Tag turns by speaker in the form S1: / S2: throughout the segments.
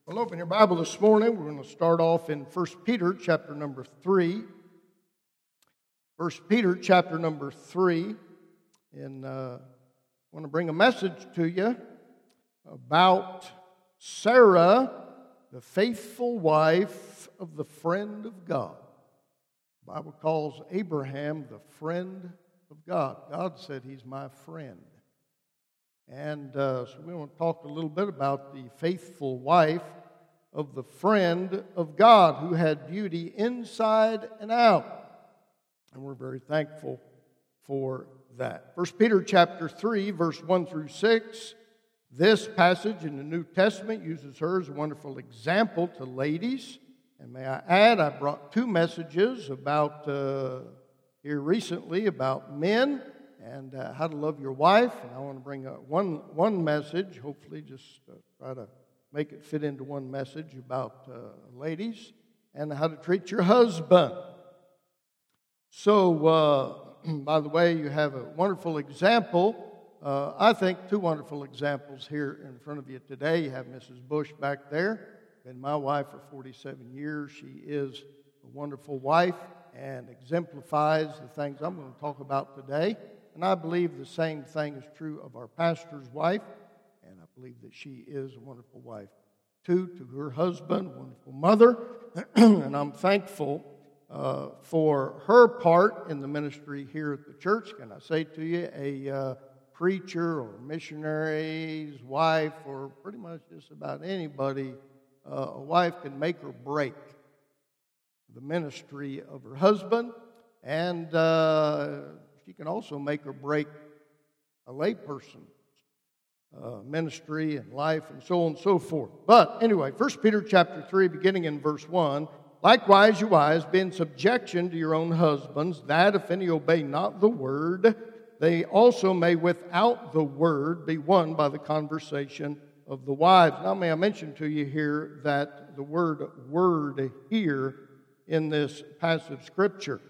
S1: Well, open your Bible this morning. We're going to start off in 1 Peter chapter number 3. 1 Peter chapter number 3. And I want to bring a message to you about Sarah, the faithful wife of the friend of God. The Bible calls Abraham the friend of God. God said he's my friend. And so we want to talk a little bit about the faithful wife of the friend of God who had beauty inside and out. And we're very thankful for that. 1 Peter chapter 3, verse 1 through 6. This passage in the New Testament uses her as a wonderful example to ladies. And may I add, I brought two messages about here recently about men and how to love your wife. And I want to bring one message, hopefully just try to make it fit into one message about ladies and how to treat your husband. So, by the way, you have a wonderful example. I think two wonderful examples here in front of you today. You have Mrs. Bush back there. Been my wife for 47 years. She is a wonderful wife and exemplifies the things I'm going to talk about today. And I believe the same thing is true of our pastor's wife, and I believe that she is a wonderful wife, too, to her husband, a wonderful mother, and I'm thankful for her part in the ministry here at the church. Can I say to you, a preacher or missionary's wife, or pretty much just about anybody, a wife can make or break the ministry of her husband, and she can also make or break a layperson's ministry and life and so on and so forth. But anyway, 1 Peter chapter 3, beginning in verse 1, likewise, you wives, be in subjection to your own husbands, that if any obey not the word, they also may without the word be won by the conversation of the wives. Now may I mention to you here that the word here in this passage of Scripture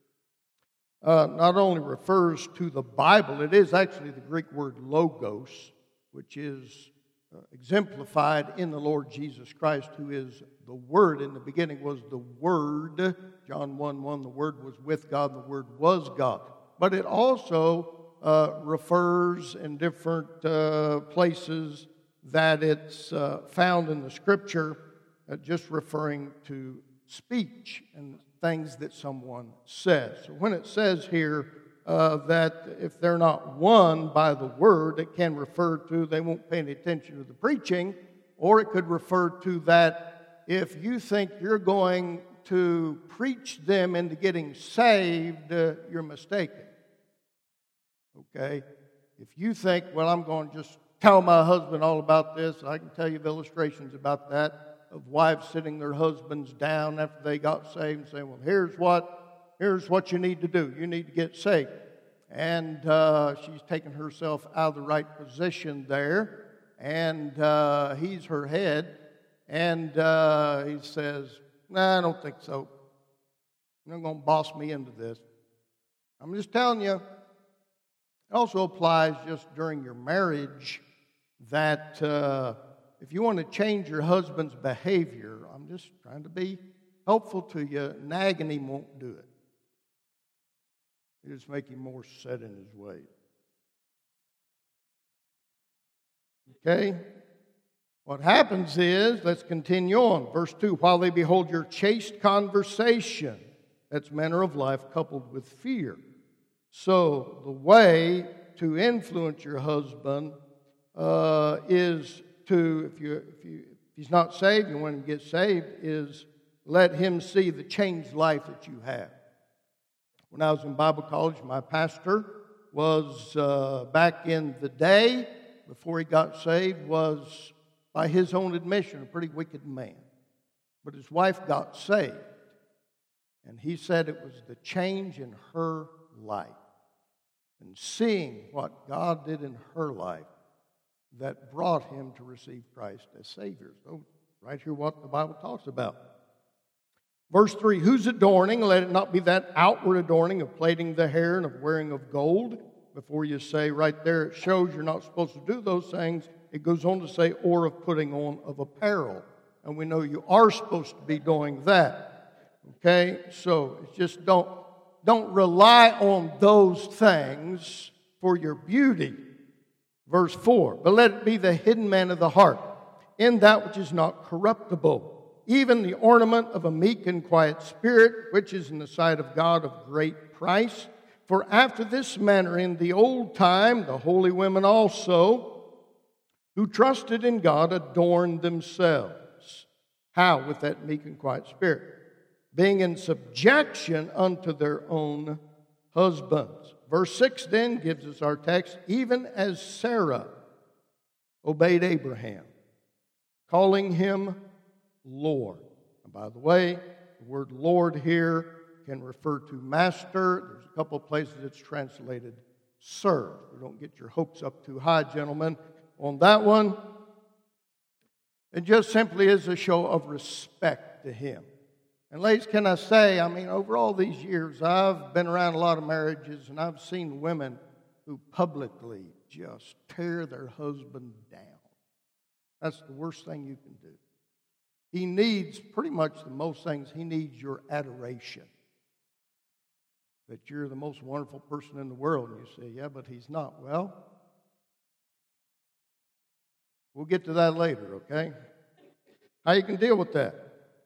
S1: not only refers to the Bible, it is actually the Greek word logos, which is exemplified in the Lord Jesus Christ, who is the Word. In the beginning was the Word. John 1:1, the Word was with God, the Word was God. But it also refers in different places that it's found in the Scripture, just referring to speech and things that someone says. So when it says here that if they're not won by the word, it can refer to they won't pay any attention to the preaching, or it could refer to that if you think you're going to preach them into getting saved, you're mistaken. Okay? If you think, well, I'm going to just tell my husband all about this, I can tell you illustrations about that, of wives sitting their husbands down after they got saved and saying, well, here's what you need to do. You need to get saved. And she's taken herself out of the right position there, and he's her head, and he says, nah, I don't think so. You're not going to boss me into this. I'm just telling you. It also applies just during your marriage that if you want to change your husband's behavior, I'm just trying to be helpful to you, nagging him won't do it. You just make him more set in his ways. Okay? What happens is, let's continue on. Verse 2, while they behold your chaste conversation, that's manner of life coupled with fear. So the way to influence your husband is to, if he's not saved, and when he gets saved, is let him see the changed life that you have. When I was in Bible college, my pastor was, back in the day, before he got saved, was, by his own admission, a pretty wicked man. But his wife got saved. And he said it was the change in her life. And seeing what God did in her life that brought him to receive Christ as Savior. So, right here what the Bible talks about. Verse 3, whose adorning, let it not be that outward adorning of plaiting the hair and of wearing of gold. Before you say right there, it shows you're not supposed to do those things. It goes on to say, or of putting on of apparel. and we know you are supposed to be doing that. Okay? So it's just don't rely on those things for your beauty. Verse 4, but let it be the hidden man of the heart, in that which is not corruptible, even the ornament of a meek and quiet spirit, which is in the sight of God of great price. For after this manner in the old time, the holy women also, who trusted in God, adorned themselves. How? With that meek and quiet spirit. Being in subjection unto their own husbands. Verse 6 then gives us our text, even as Sarah obeyed Abraham, calling him Lord. And by the way, the word Lord here can refer to master. There's a couple of places it's translated sir. So don't get your hopes up too high, gentlemen, on that one. It just simply is a show of respect to him. And ladies, can I say, over all these years, I've been around a lot of marriages, and I've seen women who publicly just tear their husband down. That's the worst thing you can do. He needs, pretty much the most things, he needs your adoration. That you're the most wonderful person in the world. And you say, yeah, but he's not. Well, we'll get to that later, okay? How you can deal with that.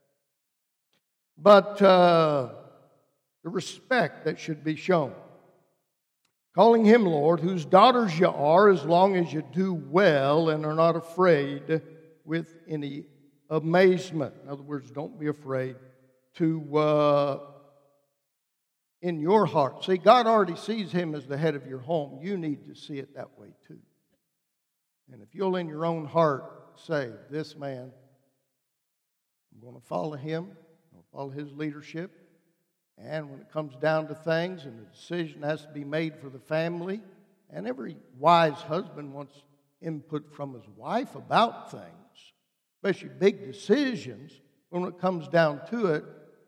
S1: But the respect that should be shown. Calling him Lord, whose daughters you are, as long as you do well and are not afraid with any amazement. In other words, don't be afraid to, in your heart. See, God already sees him as the head of your home. You need to see it that way too. And if you'll in your own heart say, this man, I'm going to follow him. Follow his leadership. And when it comes down to things and the decision has to be made for the family, and every wise husband wants input from his wife about things, especially big decisions, when it comes down to it,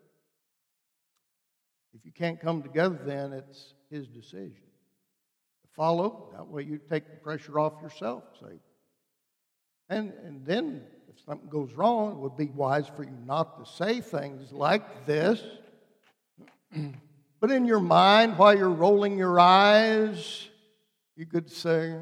S1: if you can't come together, then it's his decision. Follow, that way you take the pressure off yourself, say. And then if something goes wrong, it would be wise for you not to say things like this. But in your mind, while you're rolling your eyes, you could say.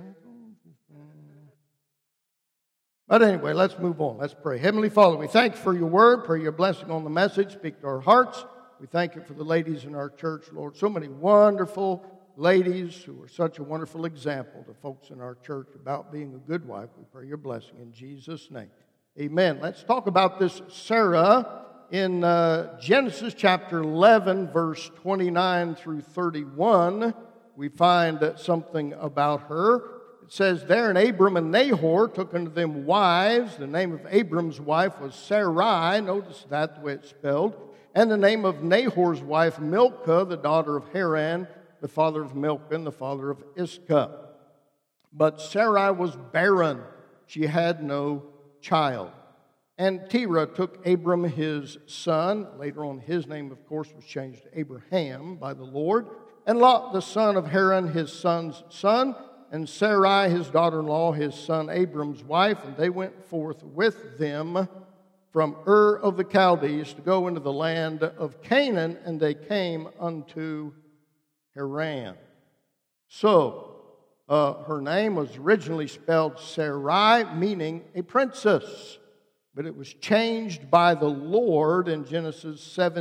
S1: But anyway, let's move on. Let's pray. Heavenly Father, we thank you for your word. Pray your blessing on the message. Speak to our hearts. We thank you for the ladies in our church, Lord. So many wonderful ladies who are such a wonderful example to folks in our church about being a good wife. We pray your blessing in Jesus' name. Amen. Let's talk about this Sarah in Genesis chapter 11, verse 29 through 31. We find something about her. It says there, and Abram and Nahor took unto them wives. The name of Abram's wife was Sarai. Notice that, the way it's spelled. And the name of Nahor's wife, Milcah, the daughter of Haran, the father of Milcah, and the father of Iscah. But Sarai was barren. She had no child. And Terah took Abram his son. Later on, his name, of course, was changed to Abraham by the Lord. And Lot, the son of Haran, his son's son. And Sarai, his daughter-in-law, his son Abram's wife. And they went forth with them from Ur of the Chaldees to go into the land of Canaan. And they came unto Haran. So, her name was originally spelled Sarai, meaning a princess. But it was changed by the Lord in Genesis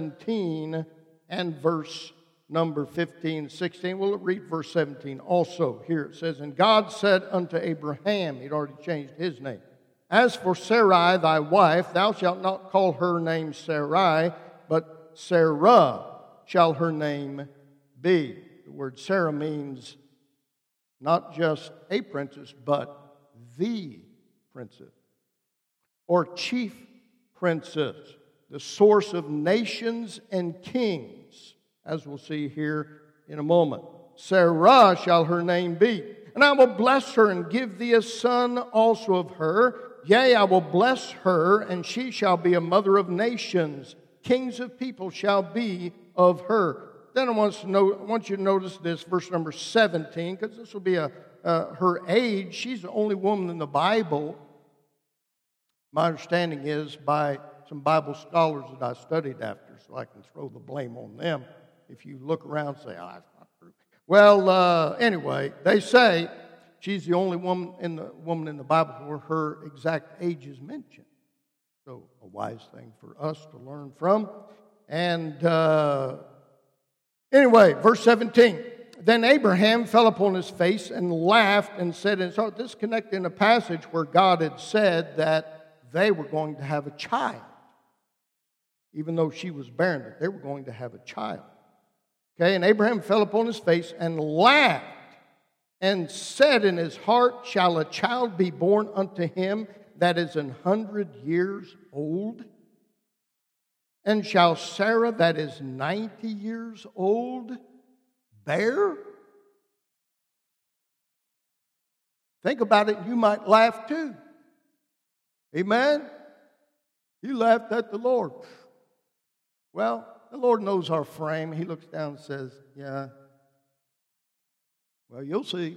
S1: 17 and verse number 15, 16. We'll read verse 17 also. Here it says, and God said unto Abraham, he'd already changed his name, as for Sarai thy wife, thou shalt not call her name Sarai, but Sarah shall her name be. The word Sarah means not just a princess, but the princess, or chief princess, the source of nations and kings, as we'll see here in a moment. Sarah shall her name be. And I will bless her and give thee a son also of her. Yea, I will bless her, and she shall be a mother of nations. Kings of people shall be of her. Then I want you to notice this, verse number 17, because this will be her age. She's the only woman in the Bible My understanding is by some Bible scholars that I studied after, so I can throw the blame on them. If you look around and say, oh, that's not true. Well, anyway, they say she's the only woman in the Bible where her exact age is mentioned. So a wise thing for us to learn from. And anyway, verse 17. Then Abraham fell upon his face and laughed and said, and so disconnecting a passage where God had said that they were going to have a child. Even though she was barren, that they were going to have a child. Okay, and Abraham fell upon his face and laughed and said in his heart, shall a child be born unto him that is 100 years old? And shall Sarah that is 90 years old bear? Think about it, you might laugh too. Amen? You laughed at the Lord. Well, the Lord knows our frame. He looks down and says, yeah, well, you'll see.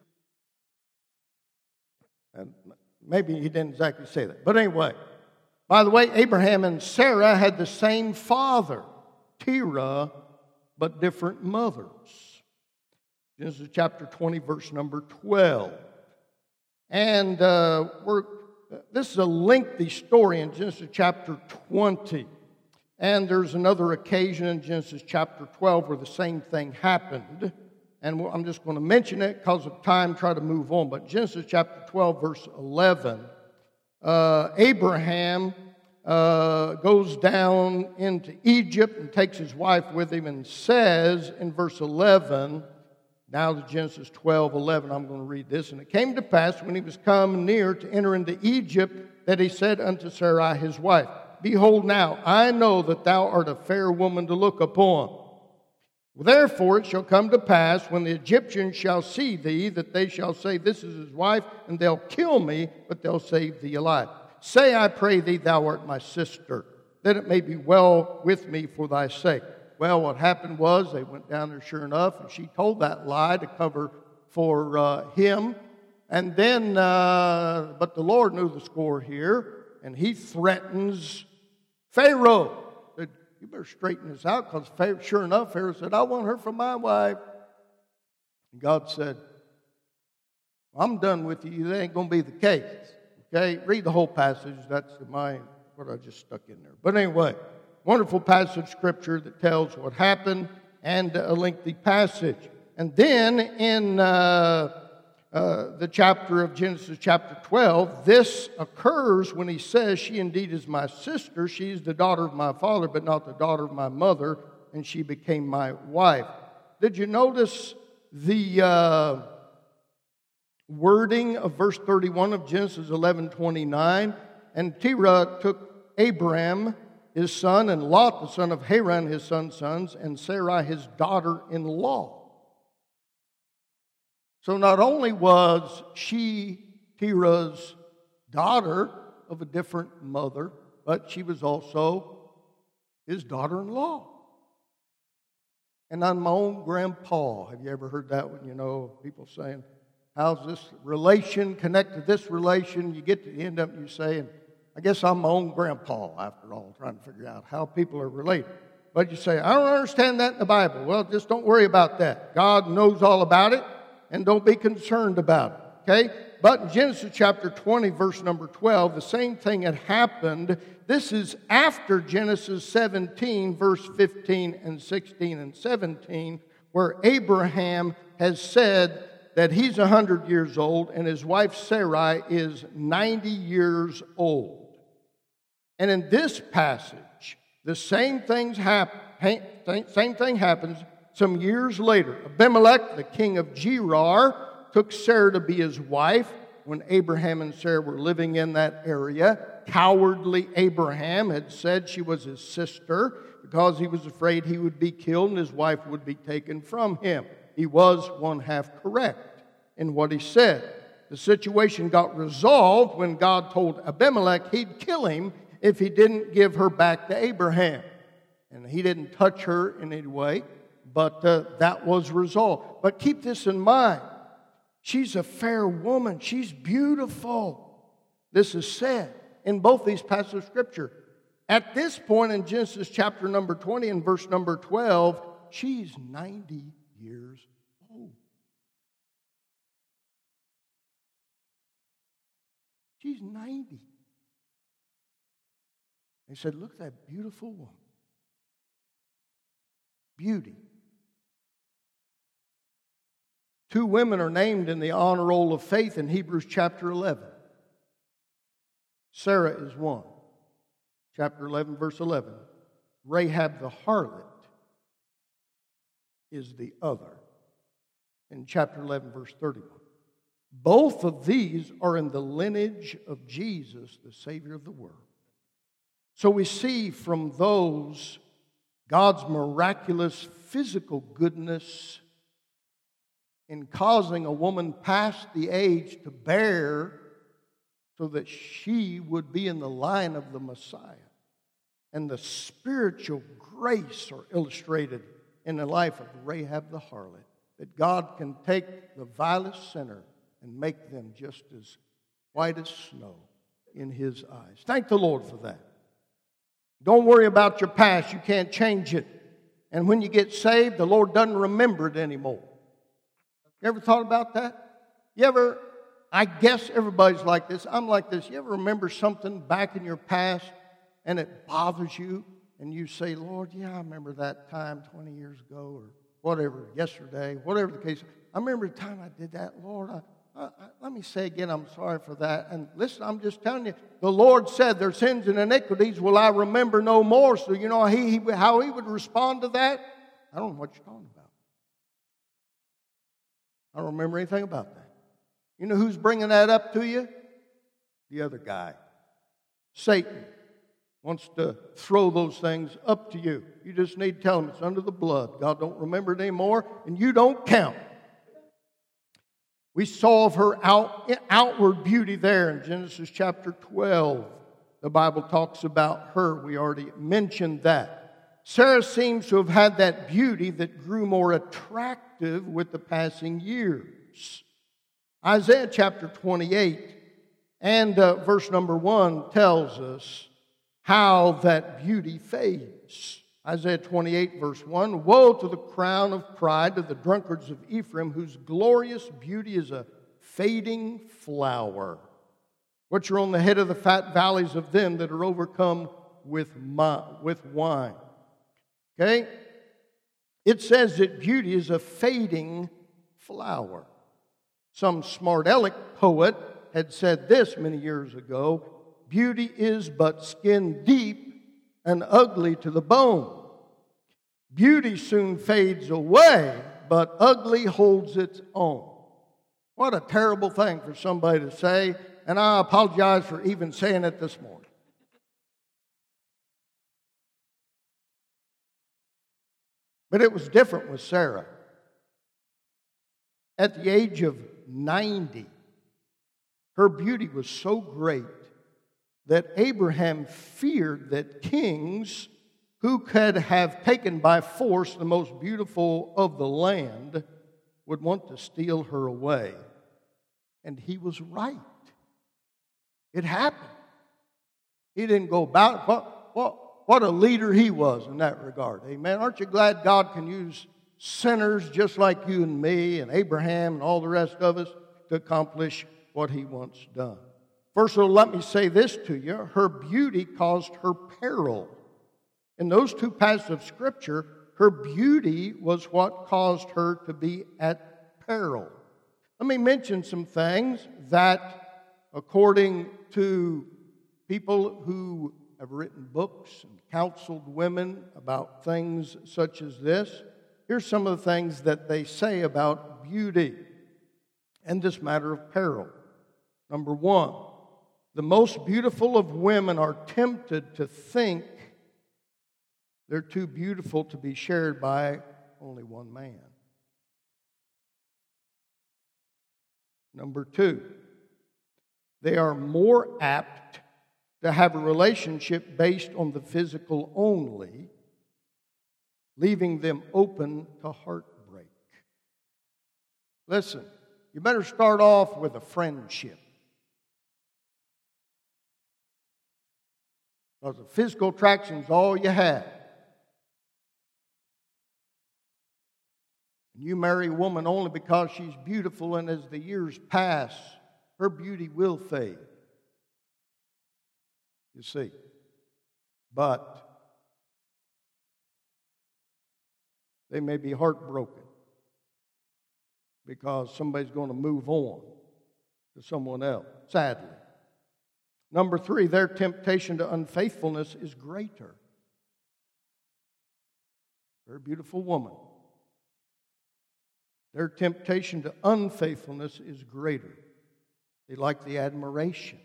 S1: And maybe he didn't exactly say that. But anyway, by the way, Abraham and Sarah had the same father, Terah, but different mothers. Genesis chapter 20, verse number 12. And this is a lengthy story in Genesis chapter 20. And there's another occasion in Genesis chapter 12 where the same thing happened. And I'm just going to mention it because of time, try to move on. But Genesis chapter 12, verse 11, Abraham goes down into Egypt and takes his wife with him and says in verse 11, now to Genesis 12, 11, I'm going to read this. And it came to pass when he was come near to enter into Egypt that he said unto Sarai his wife, behold now, I know that thou art a fair woman to look upon. Therefore it shall come to pass when the Egyptians shall see thee, that they shall say, this is his wife, and they'll kill me, but they'll save thee alive. Say, I pray thee, thou art my sister, that it may be well with me for thy sake. Well, what happened was they went down there sure enough, and she told that lie to cover for him. And then, but the Lord knew the score here, and he threatens Pharaoh. Said, you better straighten this out, because sure enough, Pharaoh said, I want her for my wife. And God said, I'm done with you. That ain't going to be the case. Okay, read the whole passage. That's what I just stuck in there. But anyway, wonderful passage of Scripture that tells what happened, and a lengthy passage. And then in the chapter of Genesis chapter 12, this occurs when he says, she indeed is my sister. She is the daughter of my father, but not the daughter of my mother, and she became my wife. Did you notice the wording of verse 31 of Genesis 11:29? And Terah took Abram his son, and Lot the son of Haran his son's sons, and Sarai his daughter-in-law. So not only was she Terah's daughter of a different mother, but she was also his daughter-in-law. And I'm my own grandpa. Have you ever heard that one? You know, people saying, how's this relation connect to this relation? You get to the end of it and you say, and I guess I'm my own grandpa after all, trying to figure out how people are related. But you say, I don't understand that in the Bible. Well, just don't worry about that. God knows all about it, and don't be concerned about it. Okay? But in Genesis chapter 20, verse number 12, the same thing had happened. This is after Genesis 17, verse 15 and 16 and 17, where Abraham has said that he's 100 years old and his wife Sarai is 90 years old. And in this passage, the same thing happens some years later. Abimelech, the king of Gerar, took Sarah to be his wife when Abraham and Sarah were living in that area. Cowardly Abraham had said she was his sister because he was afraid he would be killed and his wife would be taken from him. He was one half correct in what he said. The situation got resolved when God told Abimelech he'd kill him if he didn't give her back to Abraham. And he didn't touch her in any way, but that was resolved. But keep this in mind. She's a fair woman. She's beautiful. This is said. in both these passages of Scripture. At this point in Genesis chapter number 20 and verse number 12, she's 90 years old. She's 90. He said, look at that beautiful woman. Beauty. 2 women are named in the honor roll of faith in Hebrews chapter 11. Sarah is one. Chapter 11, verse 11. Rahab the harlot is the other. In chapter 11, verse 31. Both of these are in the lineage of Jesus, the Savior of the world. So we see from those God's miraculous physical goodness in causing a woman past the age to bear so that she would be in the line of the Messiah. And the spiritual grace are illustrated in the life of Rahab the harlot, that God can take the vilest sinner and make them just as white as snow in His eyes. Thank the Lord for that. Don't worry about your past. You can't change it. And when you get saved, the Lord doesn't remember it anymore. You ever thought about that? You ever, I guess everybody's like this. I'm like this. You ever remember something back in your past and it bothers you? And you say, Lord, yeah, I remember that time 20 years ago or whatever, yesterday, whatever the case. I remember the time I did that. Lord, let me say again, I'm sorry for that. And listen, I'm just telling you, the Lord said, their sins and iniquities will I remember no more. So you know how He would respond to that? I don't know what you're talking about. I don't remember anything about that. You know who's bringing that up to you? The other guy. Satan wants to throw those things up to you. You just need to tell him it's under the blood. God don't remember it anymore, and you don't count. We saw of her outward beauty there in Genesis chapter 12. The Bible talks about her. We already mentioned that. Sarah seems to have had that beauty that grew more attractive with the passing years. Isaiah chapter 28 and verse number 1 tells us how that beauty fades. Isaiah 28 verse 1, woe to the crown of pride of the drunkards of Ephraim, whose glorious beauty is a fading flower, which are on the head of the fat valleys of them that are overcome with wine. Okay? It says that beauty is a fading flower. Some smart aleck poet had said this many years ago, beauty is but skin deep and ugly to the bone. Beauty soon fades away, but ugly holds its own. What a terrible thing for somebody to say, and I apologize for even saying it this morning. But it was different with Sarah. At the age of 90, her beauty was so great that Abraham feared that kings who could have taken by force the most beautiful of the land would want to steal her away. And he was right. It happened. He didn't go about it. What a leader he was in that regard. Amen. Aren't you glad God can use sinners just like you and me and Abraham and all the rest of us to accomplish what He wants done? First of all, let me say this to you. Her beauty caused her peril. In those two passages of Scripture, her beauty was what caused her to be at peril. Let me mention some things that, according to people who have written books and counseled women about things such as this, here's some of the things that they say about beauty and this matter of peril. Number one, the most beautiful of women are tempted to think they're too beautiful to be shared by only one man. Number two, they are more apt to have a relationship based on the physical only, leaving them open to heartbreak. Listen, you better start off with a friendship. Because the physical attraction is all you have. You marry a woman only because she's beautiful, and as the years pass, her beauty will fade. You see. But they may be heartbroken because somebody's going to move on to someone else, sadly. Number 3, their temptation to unfaithfulness is greater. Very beautiful woman. Their temptation to unfaithfulness is greater. They like the admiration.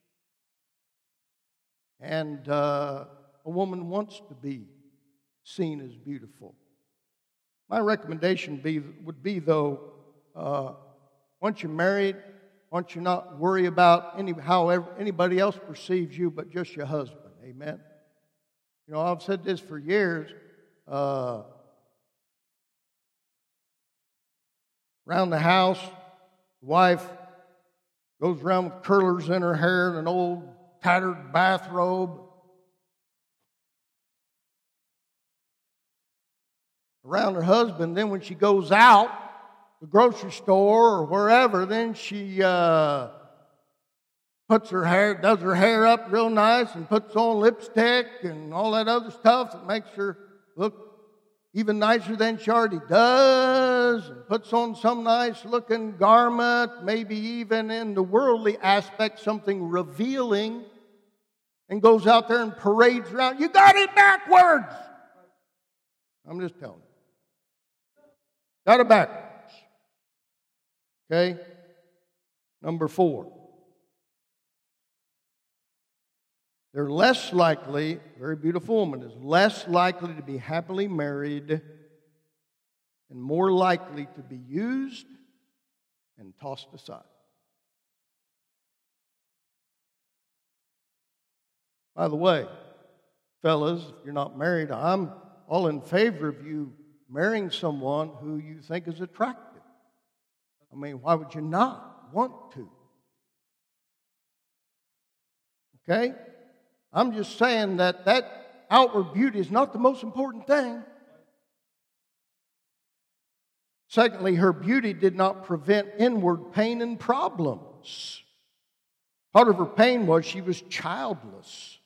S1: And a woman wants to be seen as beautiful. My recommendation would be, though, once you're married, once you not worry about how anybody else perceives you but just your husband. Amen? You know, I've said this for years. Around the house, the wife goes around with curlers in her hair and an old tattered bathrobe. Around her husband, then when she goes out, the grocery store or wherever, then she does her hair up real nice and puts on lipstick and all that other stuff that makes her look even nicer than she already does, and puts on some nice-looking garment, maybe even in the worldly aspect, something revealing, and goes out there and parades around. You got it backwards! I'm just telling you. Got it backwards. Okay? Number 4. They're less likely, very beautiful woman is less likely to be happily married and more likely to be used and tossed aside. By the way, fellas, if you're not married, I'm all in favor of you marrying someone who you think is attractive. I mean, why would you not want to? Okay? I'm just saying that outward beauty is not the most important thing. Secondly, her beauty did not prevent inward pain and problems. Part of her pain was she was childless.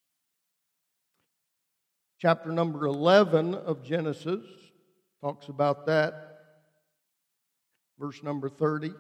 S1: Chapter number 11 of Genesis talks about that. Verse number 30.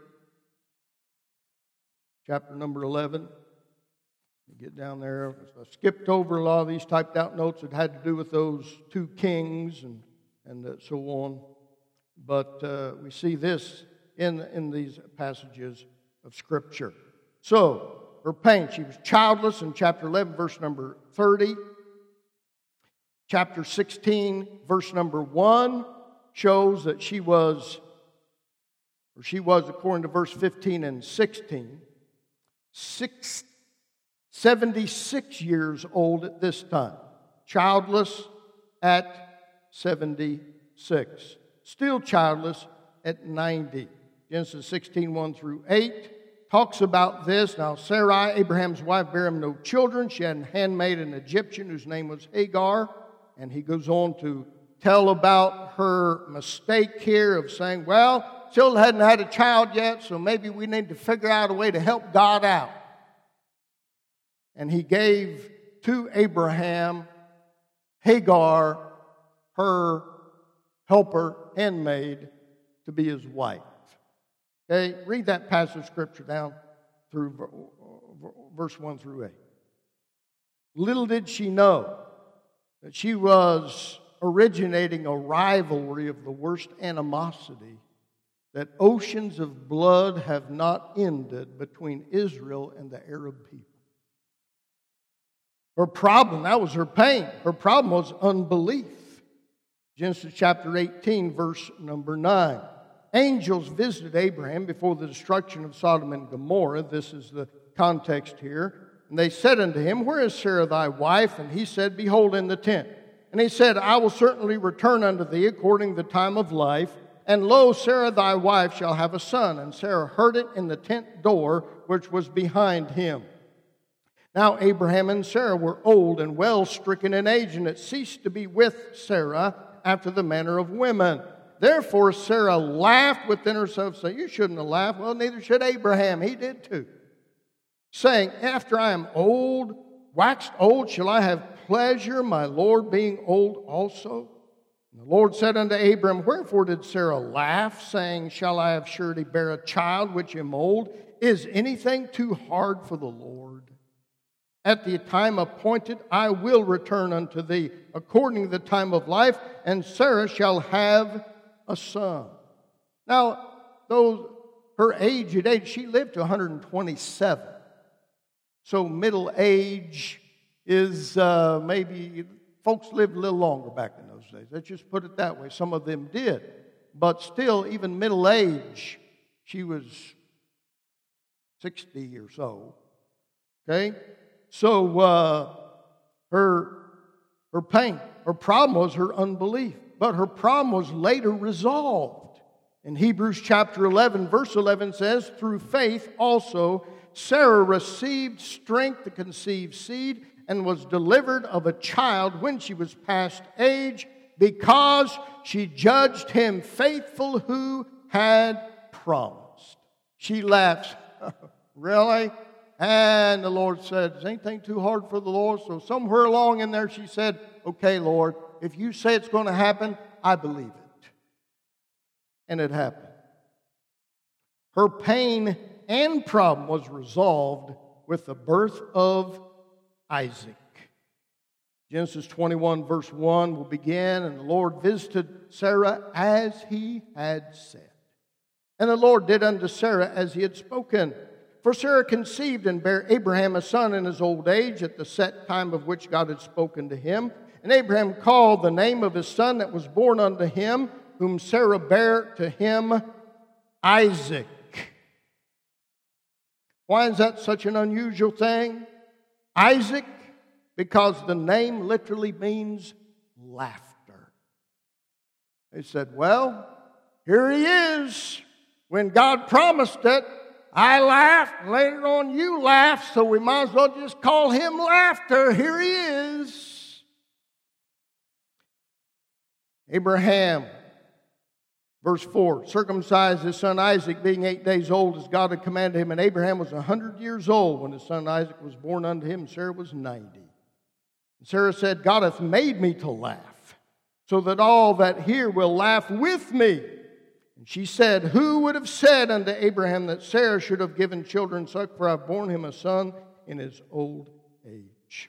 S1: Chapter number 11. Get down there. I skipped over a lot of these typed out notes that had to do with those 2 kings and so on. But we see this in these passages of Scripture. So, her pain. She was childless in chapter 11, verse number 30. Chapter 16, verse number 1 shows that she was, according to verse 15 and 16, 76 years old at this time. Childless at 76. Still childless at 90. Genesis 16, 1 through 8 talks about this. Now Sarai, Abraham's wife, bare him no children. She had a handmaid, an Egyptian, whose name was Hagar. And he goes on to tell about her mistake here of saying, well, still hadn't had a child yet, so maybe we need to figure out a way to help God out. And he gave to Abraham Hagar, her helper, handmaid, to be his wife. Okay, read that passage of Scripture down through verse 1 through 8. Little did she know that she was originating a rivalry of the worst animosity, that oceans of blood have not ended between Israel and the Arab people. Her problem, that was her pain. Her problem was unbelief. Genesis chapter 18, verse number 9. Angels visited Abraham before the destruction of Sodom and Gomorrah. This is the context here. And they said unto him, where is Sarah thy wife? And he said, behold, in the tent. And he said, I will certainly return unto thee according to the time of life. And lo, Sarah thy wife shall have a son. And Sarah heard it in the tent door which was behind him. Now Abraham and Sarah were old and well stricken in age, and it ceased to be with Sarah after the manner of women. Therefore Sarah laughed within herself, saying, you shouldn't have laughed. Well, neither should Abraham. He did too. Saying, after I am old, waxed old, shall I have pleasure, my Lord being old also? And the Lord said unto Abram, wherefore did Sarah laugh, saying, shall I have surety bear a child which am old? Is anything too hard for the Lord? At the time appointed I will return unto thee, according to the time of life, and Sarah shall have a son. Now, though her aged age, she lived to 127. So middle age is maybe, folks lived a little longer back in those days. Let's just put it that way. Some of them did. But still, even middle age, she was 60 or so. Okay? So her pain, her problem was her unbelief. But her problem was later resolved. In Hebrews chapter 11, verse 11 says, through faith also Sarah received strength to conceive seed and was delivered of a child when she was past age, because she judged him faithful who had promised. She laughed. Really? And the Lord said, is anything too hard for the Lord? So somewhere along in there she said, okay, Lord, if you say it's going to happen, I believe it. And it happened. Her pain and problem was resolved with the birth of Isaac. Genesis 21 verse 1 will begin, and the Lord visited Sarah as he had said. And the Lord did unto Sarah as he had spoken. For Sarah conceived and bare Abraham a son in his old age at the set time of which God had spoken to him. And Abraham called the name of his son that was born unto him, whom Sarah bare to him, Isaac. Why is that such an unusual thing? Isaac, because the name literally means laughter. They said, well, here he is. When God promised it, I laughed, and later on you laughed, so we might as well just call him Laughter. Here he is. Abraham, verse 4, circumcised his son Isaac, being 8 days old, as God had commanded him. And Abraham was 100 years old when his son Isaac was born unto him. Sarah was 90. And Sarah said, God hath made me to laugh, so that all that hear will laugh with me. And she said, who would have said unto Abraham that Sarah should have given children suck, for I have borne him a son in his old age.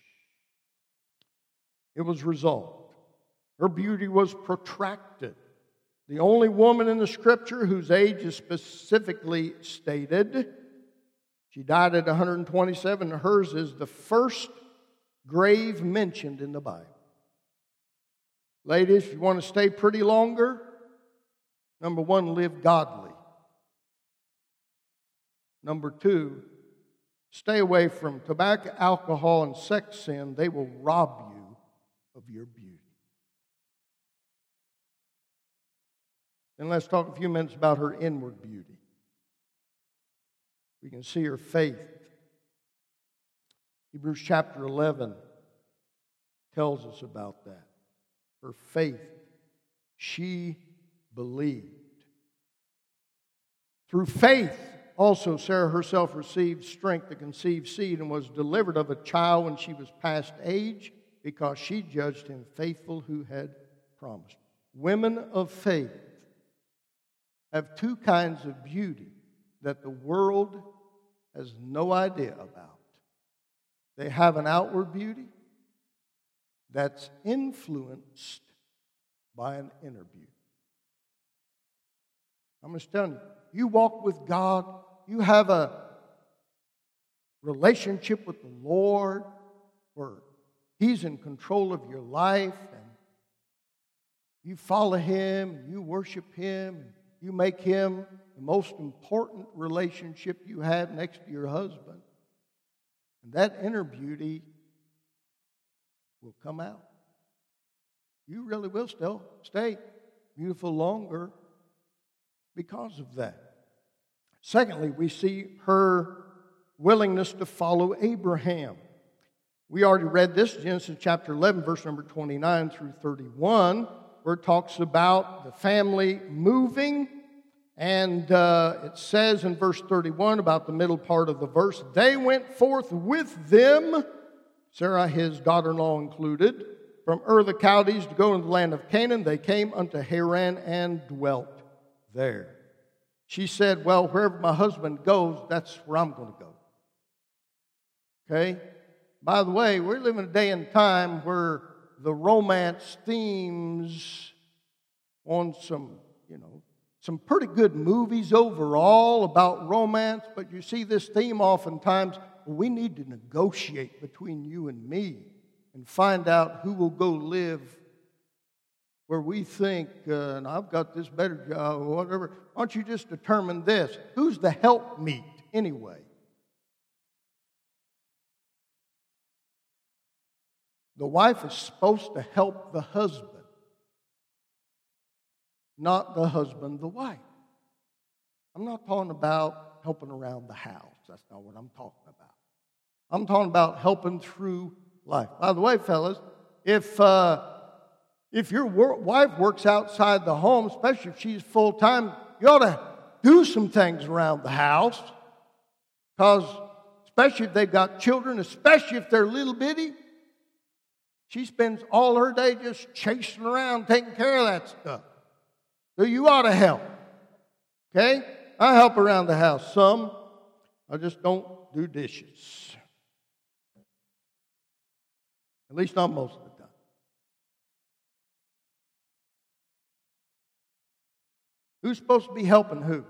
S1: It was resolved. Her beauty was protracted. The only woman in the Scripture whose age is specifically stated. She died at 127. Hers is the first grave mentioned in the Bible. Ladies, if you want to stay pretty longer, number one, live godly. Number two, stay away from tobacco, alcohol, and sex sin. They will rob you of your beauty. And let's talk a few minutes about her inward beauty. We can see her faith. Hebrews chapter 11 tells us about that. Her faith. She believed. Through faith, also Sarah herself received strength to conceive seed and was delivered of a child when she was past age, because she judged him faithful who had promised. Women of faith have two kinds of beauty that the world has no idea about. They have an outward beauty that's influenced by an inner beauty. I'm just telling you, you walk with God, you have a relationship with the Lord where He's in control of your life, and you follow Him, you worship Him, you make Him the most important relationship you have next to your husband. And that inner beauty will come out. You really will still stay beautiful longer because of that. Secondly, we see her willingness to follow Abraham. We already read this, Genesis chapter 11, verse number 29 through 31, where it talks about the family moving. And it says in verse 31, about the middle part of the verse, they went forth with them, Sarah, his daughter-in-law included, from Ur the Chaldees to go into the land of Canaan. They came unto Haran and dwelt there. She said, well, wherever my husband goes, that's where I'm going to go. Okay? By the way, we're living a day and time where the romance themes on some pretty good movies overall about romance, but you see this theme oftentimes, we need to negotiate between you and me and find out who will go live where we think, and I've got this better job or whatever. Why don't you just determine this? Who's the helpmeet anyway? The wife is supposed to help the husband, not the husband the wife. I'm not talking about helping around the house. That's not what I'm talking about. I'm talking about helping through life. By the way, fellas, if your wife works outside the home, especially if she's full-time, you ought to do some things around the house. Because especially if they've got children, especially if they're little bitty, she spends all her day just chasing around, taking care of that stuff. So you ought to help. Okay? I help around the house some. I just don't do dishes. At least not most of the time. Who's supposed to be helping who?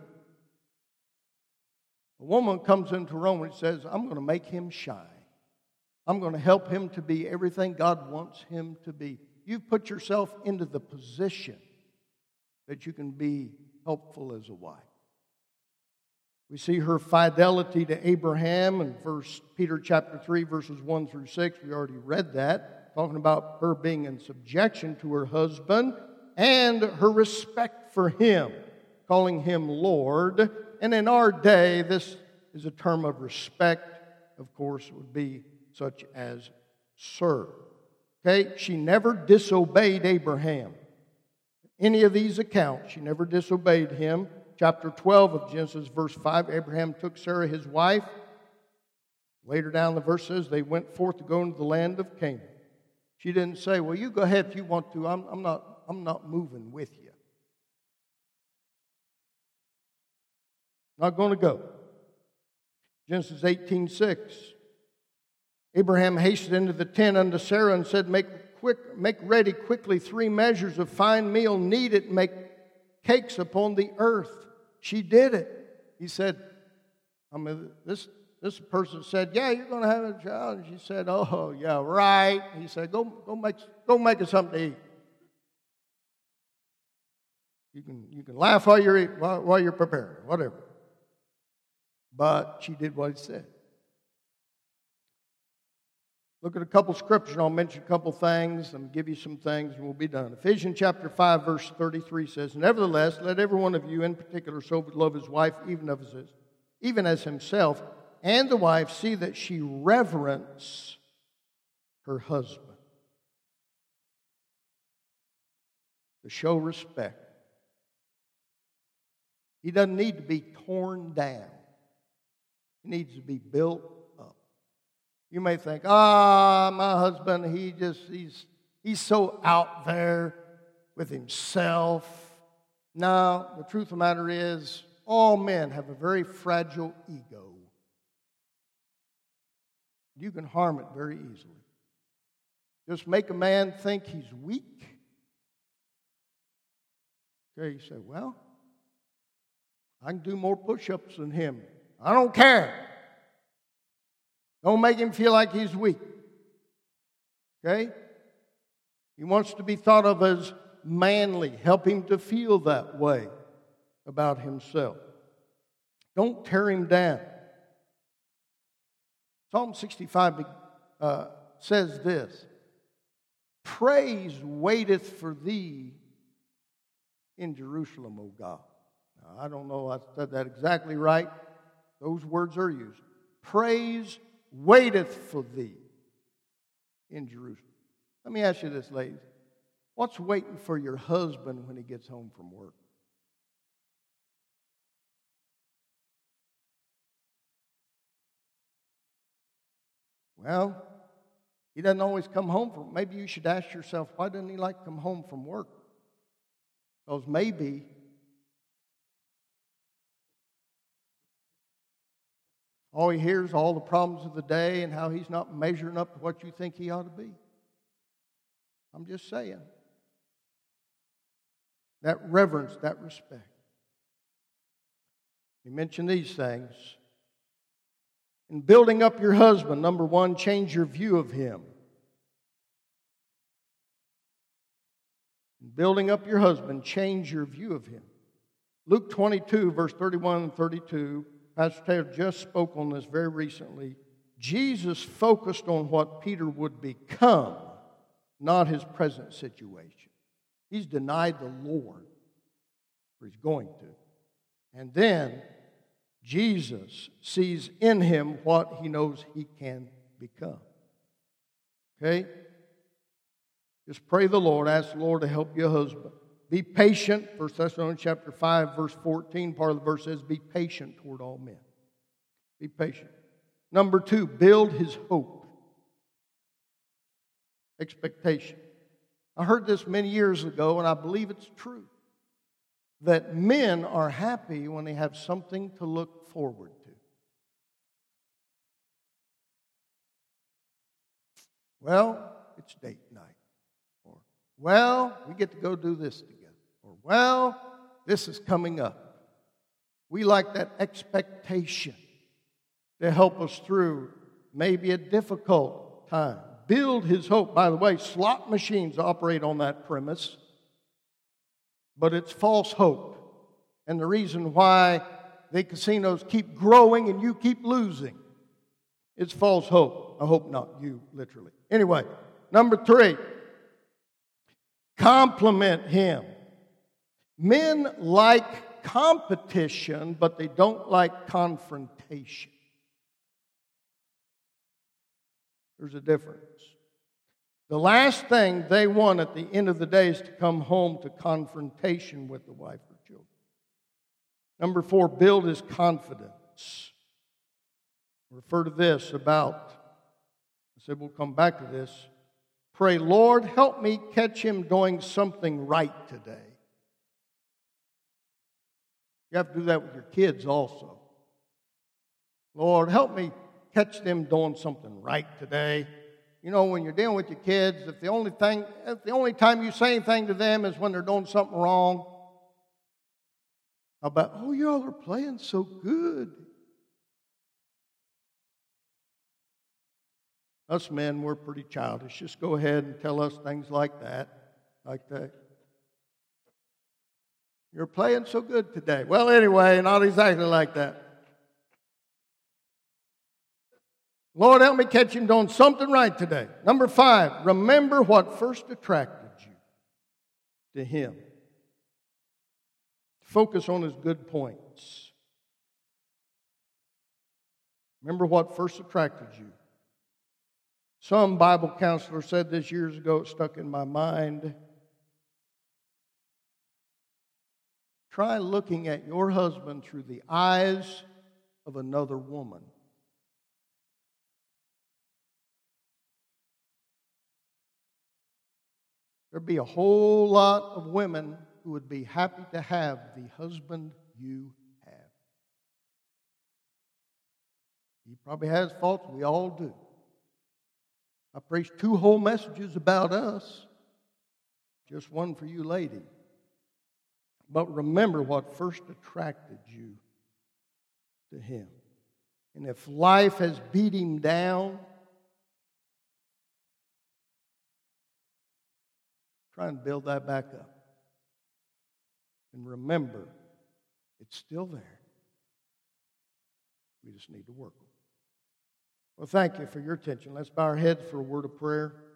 S1: A woman comes into Rome and says, I'm going to make him shine. I'm going to help him to be everything God wants him to be. You've put yourself into the position that you can be helpful as a wife. We see her fidelity to Abraham in Peter chapter 3, verses 1 through 6. We already read that, talking about her being in subjection to her husband and her respect for him, calling him Lord. And in our day, this is a term of respect, of course, would be such as sir. Okay, she never disobeyed Abraham. Any of these accounts, she never disobeyed him. Chapter 12 of Genesis, verse 5, Abraham took Sarah his wife. Later down the verse says they went forth to go into the land of Canaan. She didn't say, well, you go ahead if you want to. I'm not moving with you. Not going to go. Genesis 18:6. Abraham hastened into the tent unto Sarah and said, Make ready quickly 3 measures of fine meal, knead it, and make cakes upon the earth. She did it. He said, this person said, yeah, you're going to have a child. And she said, oh, yeah, right. He said, go make us something to eat. You can laugh while you're preparing, whatever. But she did what he said. Look at a couple scriptures, and I'll mention a couple things, and give you some things, and we'll be done. Ephesians chapter 5, verse 33 says, Nevertheless, let every one of you in particular so love his wife, even as himself, and the wife see that she reverence her husband. To show respect. He doesn't need to be torn down. He needs to be built up. You may think, my husband, he's so out there with himself. No, the truth of the matter is, all men have a very fragile ego. You can harm it very easily. Just make a man think he's weak. Okay, you say, well, I can do more push-ups than him. I don't care. Don't make him feel like he's weak. Okay? He wants to be thought of as manly. Help him to feel that way about himself. Don't tear him down. Psalm 65 says this, Praise waiteth for thee in Jerusalem, O God. Now, I don't know if I said that exactly right. Those words are used. Praise waiteth for thee. in Jerusalem. Let me ask you this, ladies. What's waiting for your husband when he gets home from work? Well, he doesn't always come home from. Maybe you should ask yourself, why doesn't he like to come home from work? Because maybe all he hears all the problems of the day and how he's not measuring up to what you think he ought to be. I'm just saying. That reverence, that respect. We mention these things. In building up your husband, number one, change your view of him. In building up your husband, change your view of him. Luke 22, verse 31 and 32, Pastor Taylor just spoke on this very recently. Jesus focused on what Peter would become, not his present situation. He's denied the Lord, or he's going to. And then Jesus sees in him what he knows he can become. Okay? Just pray the Lord. Ask the Lord to help your husband. Be patient. 1 Thessalonians chapter 5, verse 14, part of the verse says, be patient toward all men. Be patient. Number two, build his hope. Expectation. I heard this many years ago, and I believe it's true, that men are happy when they have something to look forward to. Well, it's date night. Or, well, we get to go do this together. Or, well, this is coming up. We like that expectation to help us through maybe a difficult time. Build his hope. By the way, slot machines operate on that premise, but it's false hope. And the reason why the casinos keep growing and you keep losing, it's false hope. I hope not you, literally. Anyway, number three, compliment him. Men like competition, but they don't like confrontation. There's a difference. The last thing they want at the end of the day is to come home to confrontation with the wife or children. Number four, build his confidence. Refer to this about, I said we'll come back to this. Pray, Lord, help me catch him doing something right today. You have to do that with your kids also. Lord, help me catch them doing something right today. You know, when you're dealing with your kids, if the only time you say anything to them is when they're doing something wrong, how about, oh, y'all are playing so good. Us men, we're pretty childish. Just go ahead and tell us things like that. You're playing so good today. Well, anyway, not exactly like that. Lord, help me catch him doing something right today. Number five, remember what first attracted you to him. Focus on his good points. Remember what first attracted you. Some Bible counselor said this years ago, it stuck in my mind. Try looking at your husband through the eyes of another woman. There'd be a whole lot of women who would be happy to have the husband you have. He probably has faults. We all do. I preached 2 whole messages about us. Just one for you ladies. But remember what first attracted you to him. And if life has beat him down, try and build that back up. And remember, it's still there. We just need to work on it. Well, thank you for your attention. Let's bow our heads for a word of prayer.